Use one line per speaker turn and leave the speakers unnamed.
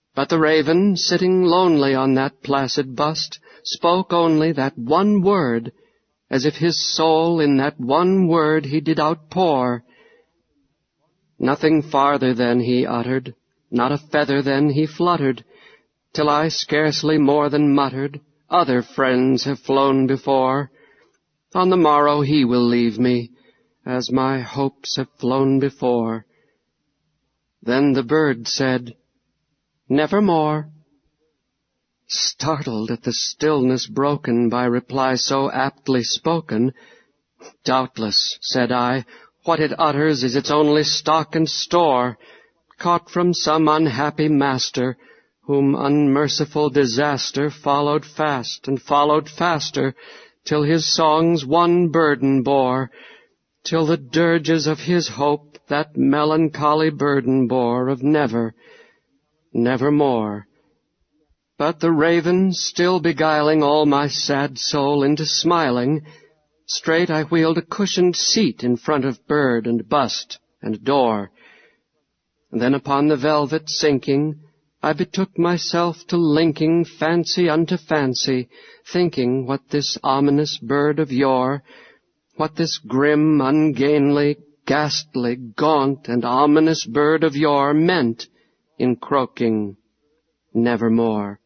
But the raven, sitting lonely on that placid bust, spoke only that one word, as if his soul in that one word he did outpour. Nothing farther then he uttered, not a feather then he fluttered, till I scarcely more than muttered, Other friends have flown before. On the morrow he will leave me, as my hopes have flown before. Then the bird said, Nevermore. Startled at the stillness broken by reply so aptly spoken, Doubtless, said I, what it utters is its only stock and store, caught from some unhappy master, whom unmerciful disaster followed fast and followed faster, till his songs one burden bore, till the dirges of his hope that melancholy burden bore of never, nevermore. But the raven, still beguiling all my sad soul into smiling, straight I wheeled a cushioned seat in front of bird and bust and door. And then upon the velvet sinking, I betook myself to linking fancy unto fancy, thinking what this ominous bird of yore, what this grim, ungainly, ghastly, gaunt, and ominous bird of yore meant in croaking nevermore.